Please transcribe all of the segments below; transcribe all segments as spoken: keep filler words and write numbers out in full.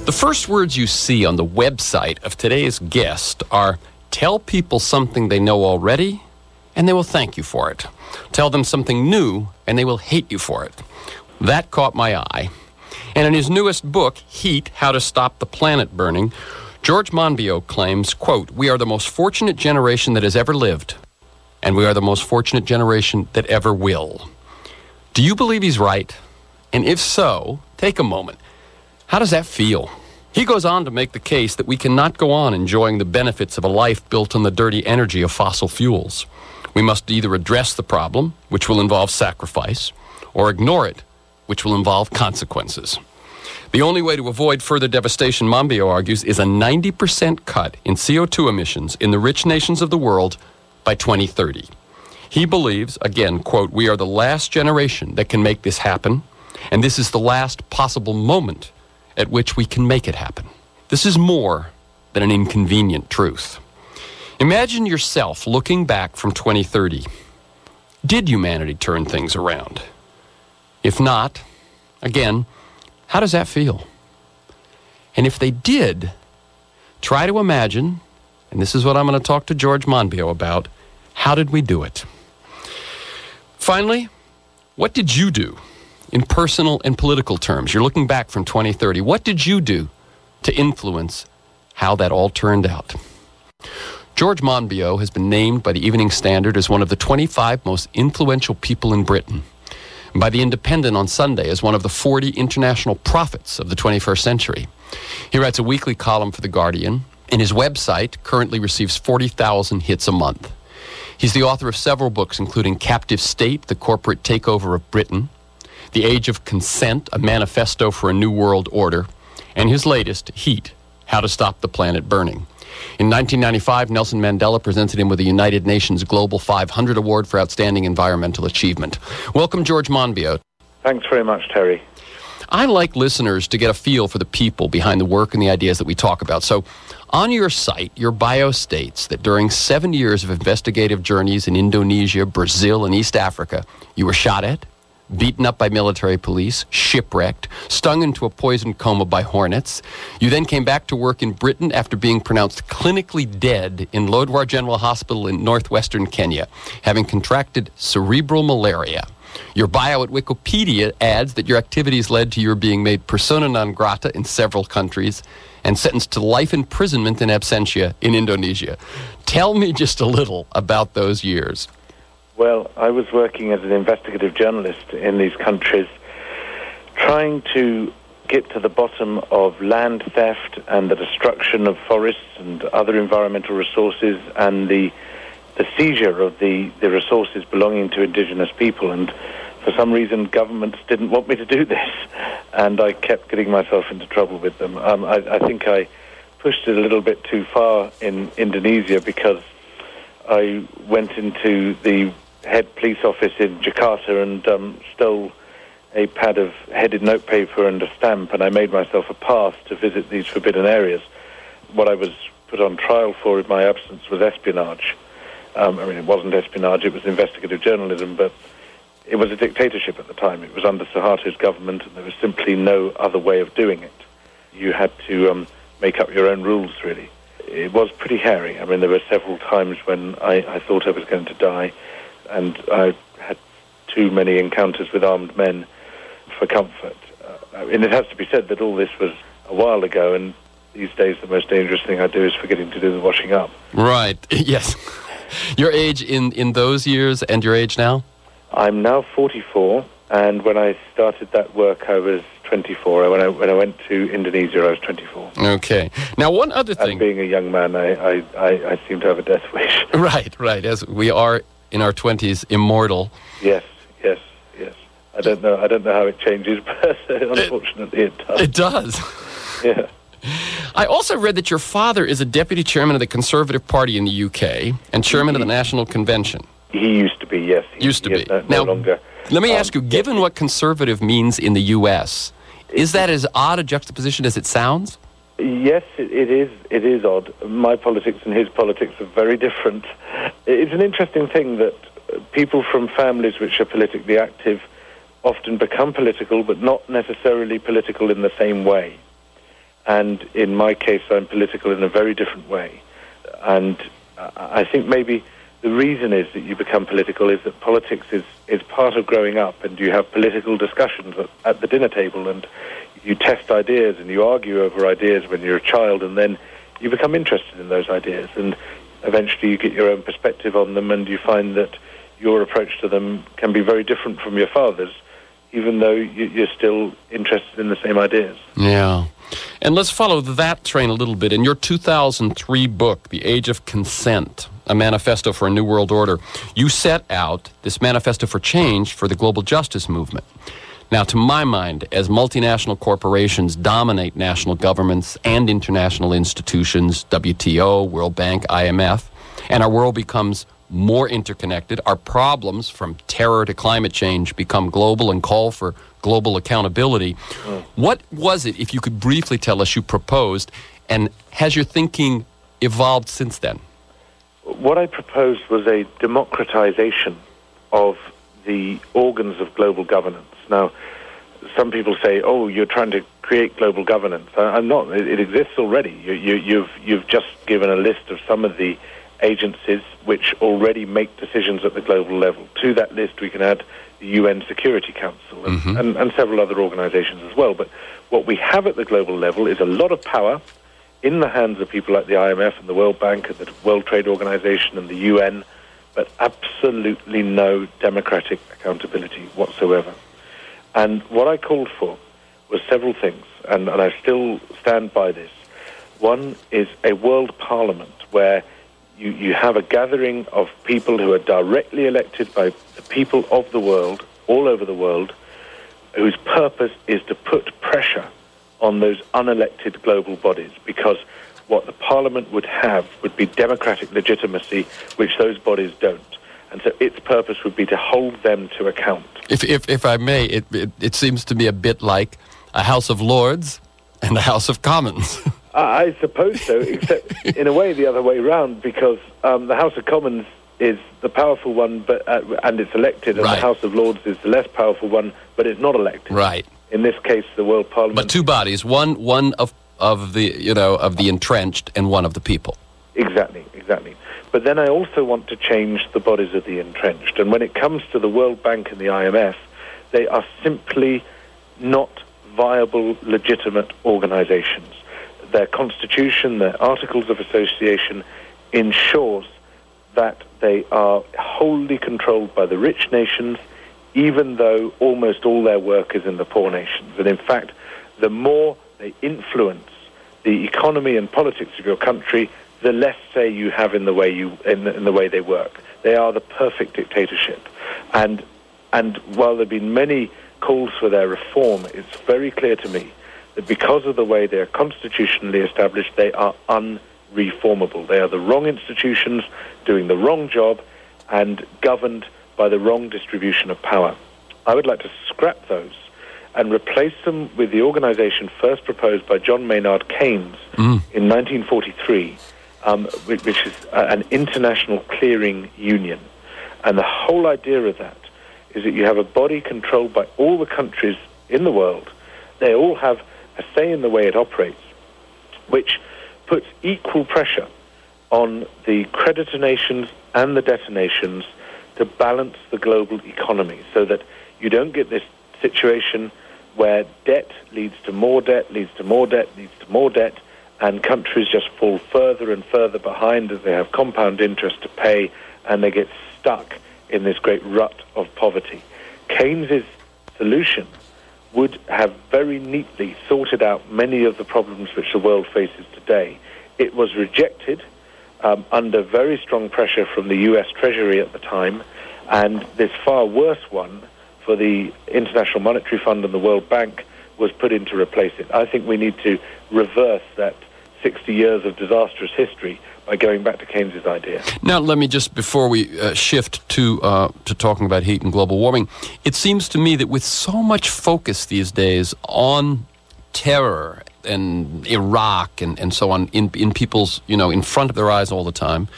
The first words you see on the website of today's guest are, tell people something they know already, and they will thank you for it. Tell them something new, and they will hate you for it. That caught my eye. And in his newest book, Heat, How to Stop the Planet Burning, George Monbiot claims, quote, we are the most fortunate generation that has ever lived, and we are the most fortunate generation that ever will. Do you believe he's right? And if so, take a moment. How does that feel? He goes on to make the case that we cannot go on enjoying the benefits of a life built on the dirty energy of fossil fuels. We must either address the problem, which will involve sacrifice, or ignore it, which will involve consequences. The only way to avoid further devastation, Monbiot argues, is a ninety percent cut in C O two emissions in the rich nations of the world by twenty thirty. He believes, again, quote, we are the last generation that can make this happen, and this is the last possible moment at which we can make it happen. This is more than an inconvenient truth. Imagine yourself looking back from twenty thirty. Did humanity turn things around? If not, again, how does that feel? And if they did, try to imagine, and this is what I'm going to talk to George Monbiot about, how did we do it? Finally, what did you do? In personal and political terms, you're looking back from twenty thirty. What did you do to influence how that all turned out? George Monbiot has been named by the Evening Standard as one of the twenty-five most influential people in Britain, and by the Independent on Sunday as one of the forty international prophets of the twenty-first century. He writes a weekly column for The Guardian, and his website currently receives forty thousand hits a month. He's the author of several books, including Captive State, The Corporate Takeover of Britain, The Age of Consent, A Manifesto for a New World Order, and his latest, Heat, How to Stop the Planet Burning. In nineteen ninety-five, Nelson Mandela presented him with the United Nations Global five hundred Award for Outstanding Environmental Achievement. Welcome, George Monbiot. Thanks very much, Terry. I like listeners to get a feel for the people behind the work and the ideas that we talk about. So, on your site, your bio states that during seven years of investigative journeys in Indonesia, Brazil, and East Africa, you were shot at, beaten up by military police, shipwrecked, stung into a poisoned coma by hornets. You then came back to work in Britain after being pronounced clinically dead in Lodwar General Hospital in northwestern Kenya, having contracted cerebral malaria. Your bio at Wikipedia adds that your activities led to your being made persona non grata in several countries and sentenced to life imprisonment in absentia in Indonesia. Tell me just a little about those years. Well, I was working as an investigative journalist in these countries, trying to get to the bottom of land theft and the destruction of forests and other environmental resources and the the seizure of the, the resources belonging to indigenous people. And for some reason, governments didn't want me to do this, and I kept getting myself into trouble with them. Um, I, I think I pushed it a little bit too far in Indonesia because I went into the head police office in Jakarta and um, stole a pad of headed notepaper and a stamp, and I made myself a pass to visit these forbidden areas. What I was put on trial for in my absence was espionage. Um, I mean, it wasn't espionage, it was investigative journalism, but it was a dictatorship at the time. It was under Suharto's government, and there was simply no other way of doing it. You had to um, make up your own rules, really. It was pretty hairy. I mean, there were several times when I, I thought I was going to die, and I had too many encounters with armed men for comfort. Uh, and it has to be said that all this was a while ago, and these days the most dangerous thing I do is forgetting to do the washing up. Right, yes. Your age in, in those years and your age now? I'm now forty-four, and when I started that work I was twenty-four. When I, when I went to Indonesia I was twenty-four. Okay. Now one other thing... And being a young man, I, I, I, I seem to have a death wish. Right, right. As we are in our twenties immortal. Yes, yes, yes. I don't know, I don't know how it changes, but unfortunately it, it does. It does. Yeah. I also read that your father is a deputy chairman of the Conservative Party in the U K and chairman of the National Convention. He used to be, yes. He, used to he be. No, now, no longer. Let me um, ask you, given yes, what conservative means in the U S, is that as odd a juxtaposition as it sounds? Yes, it, it is. It is odd. My politics and his politics are very different. It's an interesting thing that people from families which are politically active often become political, but not necessarily political in the same way. And in my case, I'm political in a very different way. And I think maybe the reason is that you become political is that politics is, is part of growing up, and you have political discussions at, at the dinner table, and you test ideas and you argue over ideas when you're a child, and then you become interested in those ideas, and eventually you get your own perspective on them, and you find that your approach to them can be very different from your father's, even though you're still interested in the same ideas. Yeah. And let's follow that train a little bit. In your two thousand three book, The Age of Consent, a manifesto for a new world order, you set out this manifesto for change for the global justice movement. Now, to my mind, as multinational corporations dominate national governments and international institutions, W T O, World Bank, I M F, and our world becomes more interconnected, our problems from terror to climate change become global and call for global accountability. Mm. What was it, if you could briefly tell us, you proposed, and has your thinking evolved since then? What I proposed was a democratization of the organs of global governance. Now, some people say, oh, you're trying to create global governance. I'm not. It, it exists already. You, you, you've, you've just given a list of some of the agencies which already make decisions at the global level. To that list, we can add the U N Security Council and, mm-hmm. and, and several other organizations as well. But what we have at the global level is a lot of power in the hands of people like the I M F and the World Bank and the World Trade Organization and the U N, but absolutely no democratic accountability whatsoever. And what I called for was several things, and, and I still stand by this. One is a world parliament where you, you have a gathering of people who are directly elected by the people of the world, all over the world, whose purpose is to put pressure on those unelected global bodies, because what the parliament would have would be democratic legitimacy, which those bodies don't. And so its purpose would be to hold them to account. If if, if I may, it, it it seems to me a bit like a House of Lords and a House of Commons. I suppose so, except in a way the other way round, because um, the House of Commons is the powerful one, but uh, and it's elected, and right. the House of Lords is the less powerful one, but it's not elected. Right. In this case, the World Parliament. But two bodies, one one of of the you know of the entrenched, and one of the people. Exactly, exactly. But then I also want to change the bodies of the entrenched, and when it comes to the World Bank and the I M F, they are simply not viable, legitimate organizations. Their constitution, their articles of association, ensures that they are wholly controlled by the rich nations, even though almost all their work is in the poor nations. And in fact, the more they influence the economy and politics of your country, the less say you have in the way you in the, in the way they work. They are the perfect dictatorship. And and while there have been many calls for their reform, it's very clear to me that because of the way they are constitutionally established, they are unreformable. They are the wrong institutions, doing the wrong job, and governed by the wrong distribution of power. I would like to scrap those and replace them with the organization first proposed by John Maynard Keynes mm. in nineteen forty-three, um, which, which is uh, an international clearing union. And the whole idea of that is that you have a body controlled by all the countries in the world. They all have a say in the way it operates, which puts equal pressure on the creditor nations and the debtor nations to balance the global economy, so that you don't get this situation where debt leads to more debt, leads to more debt, leads to more debt, and countries just fall further and further behind as they have compound interest to pay, and they get stuck in this great rut of poverty. Keynes's solution would have very neatly sorted out many of the problems which the world faces today. It was rejected um, under very strong pressure from the U S Treasury at the time, and this far worse one for the International Monetary Fund and the World Bank was put in to replace it. I think we need to reverse that sixty years of disastrous history by going back to Keynes's idea. Now, let me just, before we uh, shift to uh, to talking about heat and global warming, it seems to me that with so much focus these days on terror and Iraq and, and so on in, in people's, you know, in front of their eyes all the time,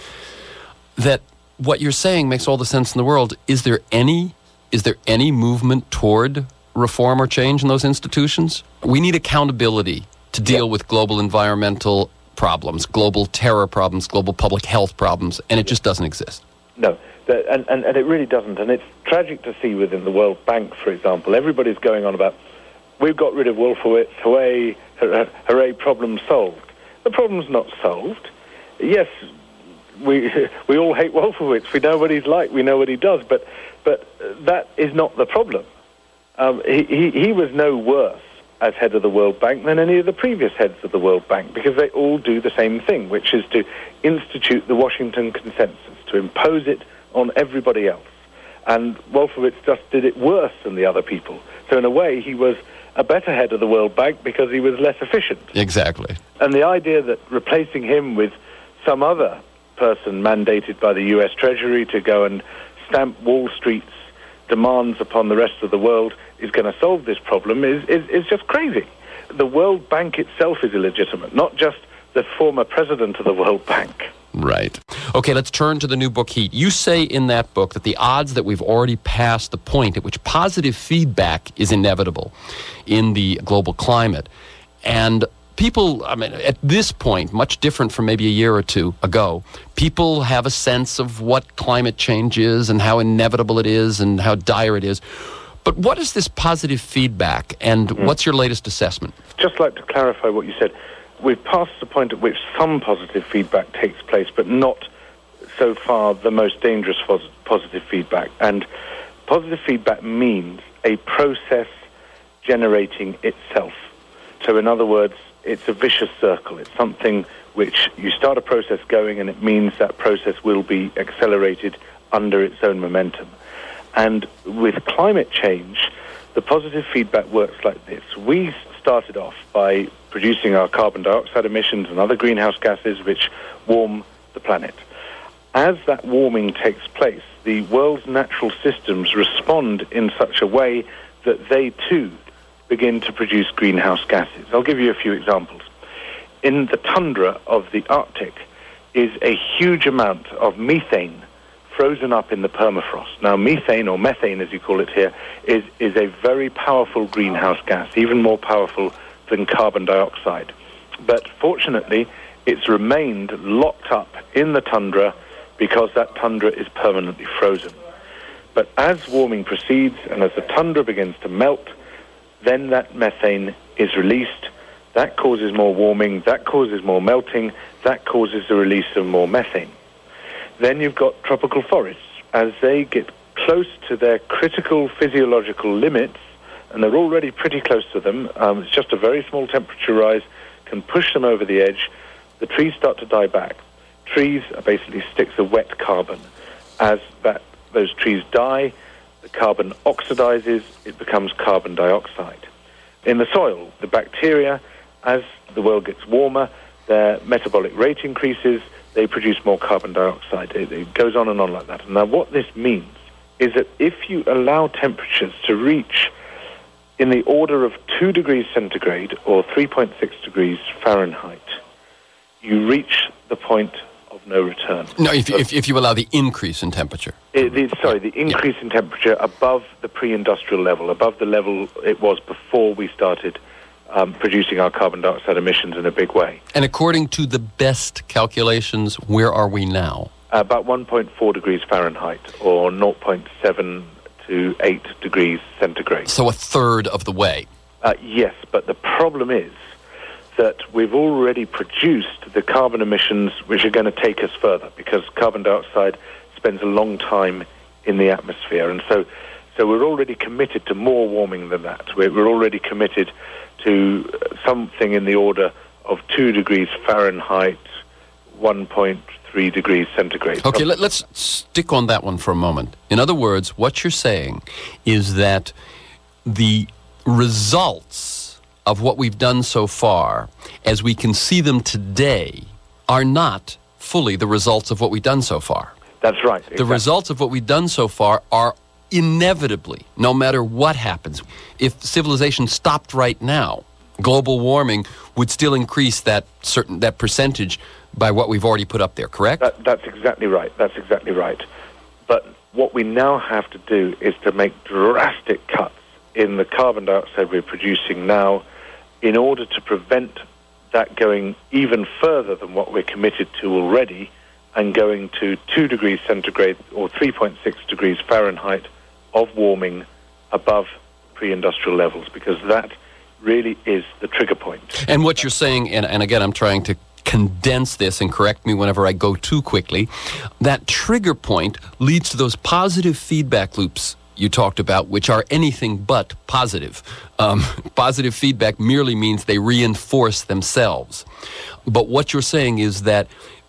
that what you're saying makes all the sense in the world. Is there any, is there any movement toward reform or change in those institutions? We need accountability to deal yeah. with global environmental problems, global terror problems, global public health problems, and it just doesn't exist. No, the, and, and, and it really doesn't. And it's tragic to see within the World Bank, for example, everybody's going on about, we've got rid of Wolfowitz, hooray, hooray, problem solved. The problem's not solved. Yes, we we all hate Wolfowitz. We know what he's like. We know what he does. But but that is not the problem. Um, he, he, he was no worse as head of the World Bank than any of the previous heads of the World Bank, because they all do the same thing, which is to institute the Washington Consensus, to impose it on everybody else. And Wolfowitz just did it worse than the other people. So in a way, he was a better head of the World Bank because he was less efficient. Exactly. And the idea that replacing him with some other person mandated by the U S Treasury to go and stamp Wall Street's demands upon the rest of the world is going to solve this problem is, is, is just crazy. The World Bank itself is illegitimate, not just the former president of the World Bank. Right. Okay, let's turn to the new book, Heat. You say in that book that the odds that we've already passed the point at which positive feedback is inevitable in the global climate. And people, I mean, at this point, much different from maybe a year or two ago, people have a sense of what climate change is and how inevitable it is and how dire it is. But what is this positive feedback, and mm. what's your latest assessment? Just like to clarify what you said. We've passed the point at which some positive feedback takes place, but not so far the most dangerous positive feedback. And positive feedback means a process generating itself. So in other words, it's a vicious circle. It's something which you start a process going, and it means that process will be accelerated under its own momentum. And with climate change, the positive feedback works like this. We started off by producing our carbon dioxide emissions and other greenhouse gases which warm the planet. As that warming takes place, the world's natural systems respond in such a way that they too begin to produce greenhouse gases. I'll give you a few examples. In the tundra of the Arctic is a huge amount of methane frozen up in the permafrost. Now, methane, or methane as you call it here, is, is a very powerful greenhouse gas, even more powerful than carbon dioxide. But fortunately, it's remained locked up in the tundra because that tundra is permanently frozen. But as warming proceeds and as the tundra begins to melt, then that methane is released. That causes more warming, that causes more melting, that causes the release of more methane. Then you've got tropical forests. As they get close to their critical physiological limits, and they're already pretty close to them, um, it's just a very small temperature rise can push them over the edge, the trees start to die back. Trees are basically sticks of wet carbon. As that those trees die, the carbon oxidizes, it becomes carbon dioxide. In the soil, the bacteria, as the world gets warmer, their metabolic rate increases, they produce more carbon dioxide. It, it goes on and on like that. And now what this means is that if you allow temperatures to reach in the order of two degrees centigrade or three point six degrees Fahrenheit, you reach the point of no return. No, if, if, if you allow the increase in temperature. It, the, sorry, the increase yeah. in temperature above the pre-industrial level, above the level it was before we started um, producing our carbon dioxide emissions in a big way. And according to the best calculations, where are we now? Uh, about one point four degrees Fahrenheit, or zero point seven to eight degrees centigrade. So a third of the way. Uh, yes, but the problem is that we've already produced the carbon emissions which are going to take us further, because carbon dioxide spends a long time in the atmosphere. And so so we're already committed to more warming than that. We're, we're already committed to something in the order of two degrees Fahrenheit, one point three degrees centigrade. Okay, let, let's stick on that one for a moment. In other words, what you're saying is that the results of what we've done so far, as we can see them today, are not fully the results of what we've done so far. That's right. Exactly. The results of what we've done so far are inevitably, no matter what happens. If civilization stopped right now, global warming would still increase that certain that percentage by what we've already put up there, correct? That, that's exactly right. That's exactly right. But what we now have to do is to make drastic cuts in the carbon dioxide we're producing now in order to prevent that going even further than what we're committed to already and going to two degrees centigrade or three point six degrees Fahrenheit of warming above pre-industrial levels, because that really is the trigger point. And what you're saying, and, and again, I'm trying to condense this and correct me whenever I go too quickly, that trigger point leads to those positive feedback loops you talked about, which are anything but positive. Um, positive feedback merely means they reinforce themselves. But what you're saying is that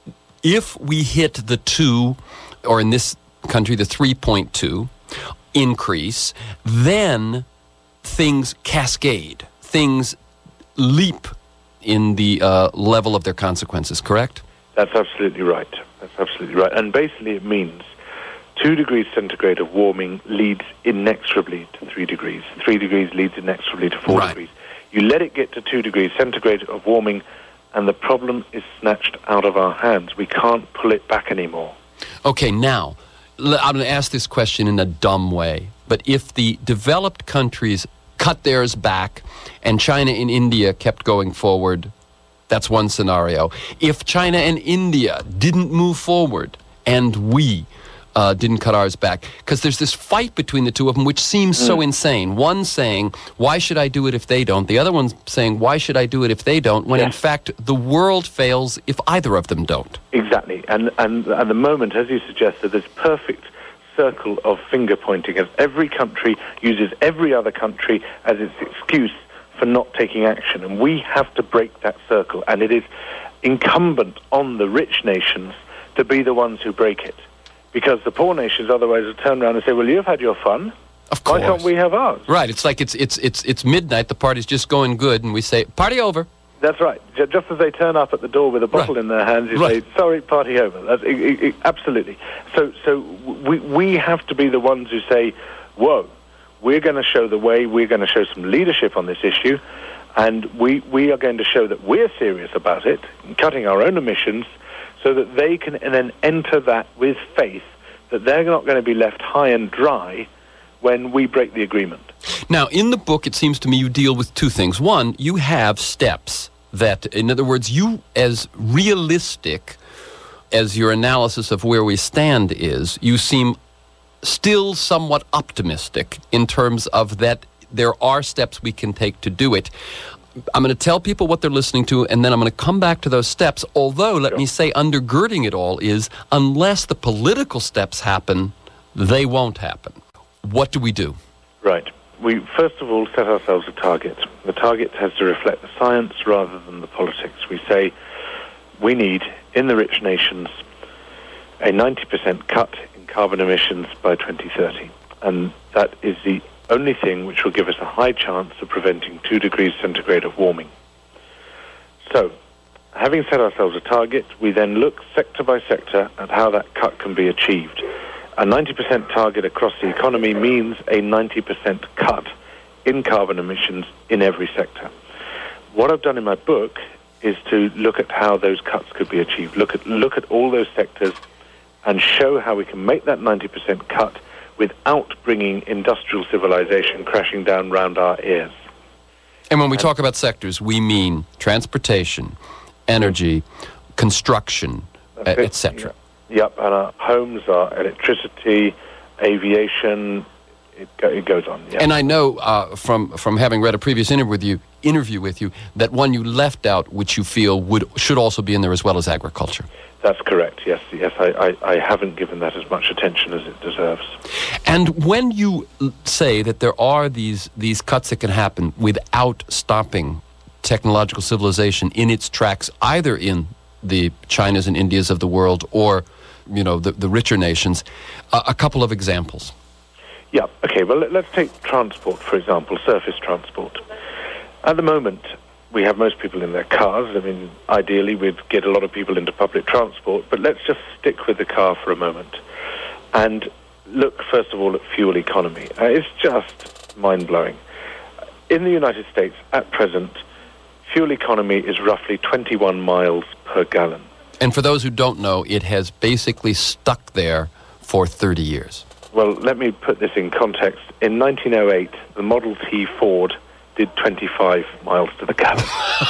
if we hit the two, or in this country, the three point two increase, then things cascade, things leap in the uh, level of their consequences, correct? That's absolutely right. That's absolutely right. And basically it means two degrees centigrade of warming leads inexorably to three degrees. Three degrees leads inexorably to four right. degrees. You let it get to two degrees centigrade of warming, and the problem is snatched out of our hands. We can't pull it back anymore. Okay, now, I'm going to ask this question in a dumb way, but if the developed countries cut theirs back and China and India kept going forward, that's one scenario. If China and India didn't move forward and we uh, didn't cut ours back, because there's this fight between the two of them which seems mm. so insane. One saying, why should I do it if they don't? The other one's saying, why should I do it if they don't? When yes. in fact the world fails if either of them don't. Exactly. And, and at the moment, as you suggested, there's perfect circle of finger pointing as every country uses every other country as its excuse for not taking action. And we have to break that circle. And it is incumbent on the rich nations to be the ones who break it. Because the poor nations otherwise will turn around and say, well, you've had your fun. Of course. Why can't we have ours? Right. It's like it's it's it's it's midnight, the party's just going good, and we say, party over. That's right. Just as they turn up at the door with a bottle right. in their hands, you right. say, sorry, party over. That's, it, it, it, absolutely. So so we, we have to be the ones who say, whoa, we're going to show the way, we're going to show some leadership on this issue, and we, we are going to show that we're serious about it, cutting our own emissions, so that they can then enter that with faith that they're not going to be left high and dry when we break the agreement. Now, in the book, it seems to me you deal with two things. One, you have steps that, in other words, you, as realistic as your analysis of where we stand is, you seem still somewhat optimistic in terms of that there are steps we can take to do it. I'm going to tell people what they're listening to, and then I'm going to come back to those steps, although, let sure. me say, undergirding it all is, unless the political steps happen, they won't happen. What do we do? Right. We, first of all, set ourselves a target. The target has to reflect the science rather than the politics. We say we need, in the rich nations, a ninety percent cut in carbon emissions by twenty thirty. And that is the only thing which will give us a high chance of preventing two degrees centigrade of warming. So, having set ourselves a target, we then look sector by sector at how that cut can be achieved. A ninety percent target across the economy means a ninety percent cut in carbon emissions in every sector. What I've done in my book is to look at how those cuts could be achieved, look at, look at all those sectors and show how we can make that ninety percent cut without bringing industrial civilization crashing down round our ears. And when we and, talk about sectors, we mean transportation, energy, construction, et cetera. Yep, and our homes, our electricity, aviation, it, go, it goes on. Yep. And I know uh, from from having read a previous interview with you, interview with you, that one you left out, which you feel would should also be in there as well as agriculture. That's correct, yes. Yes, I, I, I haven't given that as much attention as it deserves. And when you say that there are these, these cuts that can happen without stopping technological civilization in its tracks, either in the Chinas and Indias of the world or, you know, the, the richer nations, uh, a couple of examples. Yeah, okay, well, let, let's take transport, for example, surface transport. At the moment, we have most people in their cars. I mean, ideally, we'd get a lot of people into public transport, but let's just stick with the car for a moment and look, first of all, at fuel economy. Uh, it's just mind-blowing. In the United States, at present, fuel economy is roughly twenty-one miles per gallon. And for those who don't know, it has basically stuck there for thirty years. Well, let me put this in context. In nineteen oh eight, the Model T Ford did twenty-five miles to the gallon.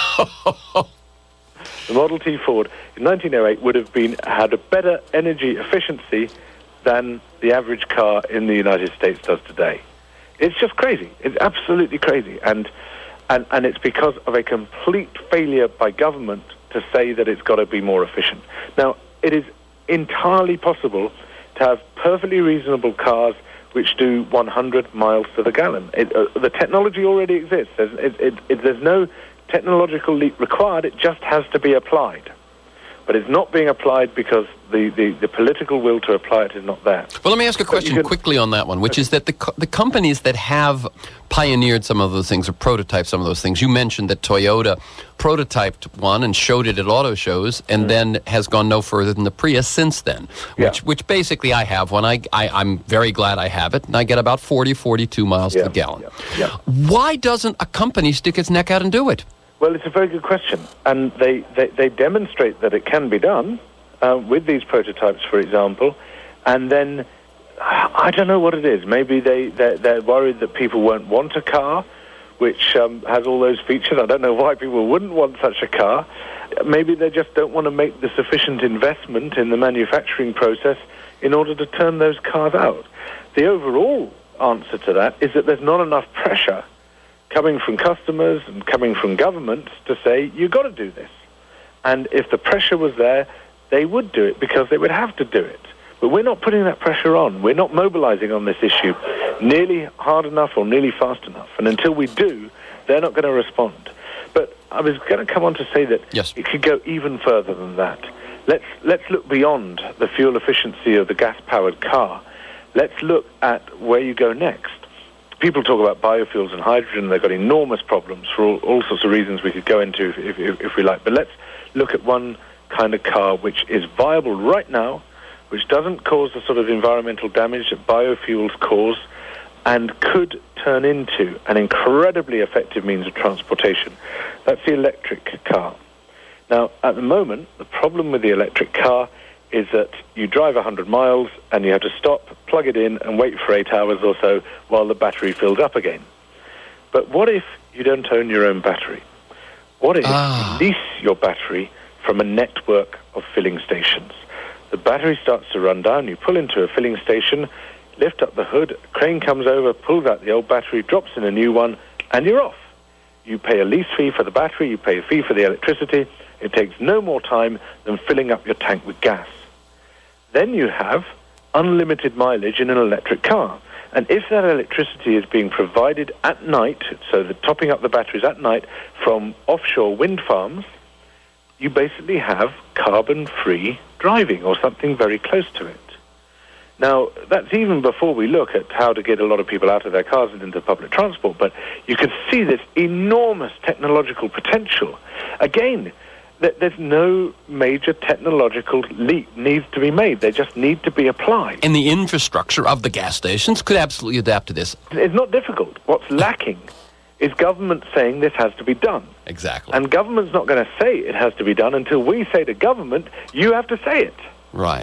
The Model T Ford in nineteen oh eight would have been had a better energy efficiency than the average car in the United States does today. It's just crazy. It's absolutely crazy. And, and, and it's because of a complete failure by government to say that it's got to be more efficient. Now, it is entirely possible to have perfectly reasonable cars which do one hundred miles to the gallon. It, uh, the technology already exists. There's, it, it, it, there's no technological leap required. It just has to be applied. But it's not being applied because the, the, the political will to apply it is not there. Well, let me ask a question can, quickly on that one, which okay. is that the co- the companies that have pioneered some of those things or prototyped some of those things, you mentioned that Toyota prototyped one and showed it at auto shows and mm. then has gone no further than the Prius since then, yeah. which which basically I have one. I, I, I'm very glad I have it, and I get about forty, forty-two miles yeah. to the gallon. Yeah. Yeah. Why doesn't a company stick its neck out and do it? Well, it's a very good question, and they, they, they demonstrate that it can be done uh, with these prototypes, for example, and then, I don't know what it is. Maybe they, they're, they're worried that people won't want a car which um, has all those features. I don't know why people wouldn't want such a car. Maybe they just don't want to make the sufficient investment in the manufacturing process in order to turn those cars out. The overall answer to that is that there's not enough pressure coming from customers and coming from governments to say, you've got to do this. And if the pressure was there, they would do it because they would have to do it. But we're not putting that pressure on. We're not mobilizing on this issue nearly hard enough or nearly fast enough. And until we do, they're not going to respond. But I was going to come on to say that yes. it could go even further than that. Let's, let's look beyond the fuel efficiency of the gas-powered car. Let's look at where you go next. People talk about biofuels and hydrogen. They've got enormous problems for all, all sorts of reasons we could go into if, if, if we like. But let's look at one kind of car which is viable right now, which doesn't cause the sort of environmental damage that biofuels cause, and could turn into an incredibly effective means of transportation. That's the electric car. Now, at the moment, the problem with the electric car is that you drive one hundred miles and you have to stop, plug it in, and wait for eight hours or so while the battery fills up again. But what if you don't own your own battery? What if ah. you lease your battery from a network of filling stations? The battery starts to run down, you pull into a filling station, lift up the hood, a crane comes over, pulls out the old battery, drops in a new one, and you're off. You pay a lease fee for the battery, you pay a fee for the electricity. It takes no more time than filling up your tank with gas. Then you have unlimited mileage in an electric car. And if that electricity is being provided at night, so the topping up the batteries at night from offshore wind farms, you basically have carbon-free driving or something very close to it. Now, that's even before we look at how to get a lot of people out of their cars and into public transport, but you can see this enormous technological potential. Again, there's no major technological leap needs to be made. They just need to be applied. And the infrastructure of the gas stations could absolutely adapt to this. It's not difficult. What's lacking is government saying this has to be done. Exactly. And government's not going to say it has to be done until we say to government, you have to say it. Right.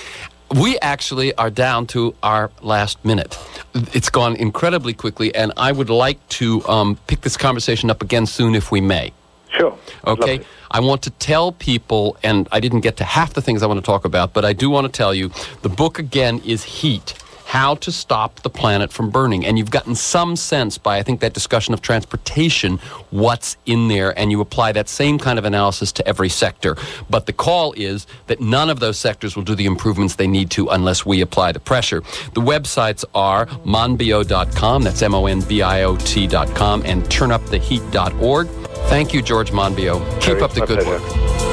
We actually are down to our last minute. It's gone incredibly quickly, and I would like to um, pick this conversation up again soon if we may. Sure. Okay. I want to tell people, and I didn't get to half the things I want to talk about, but I do want to tell you, the book again is Heat, How to Stop the Planet from Burning. And you've gotten some sense by, I think, that discussion of transportation, what's in there, and you apply that same kind of analysis to every sector. But the call is that none of those sectors will do the improvements they need to unless we apply the pressure. The websites are monbiot dot com, that's M O N B I O T dot com, and turn up the heat dot org. Thank you, George Monbiot. Keep up the good work.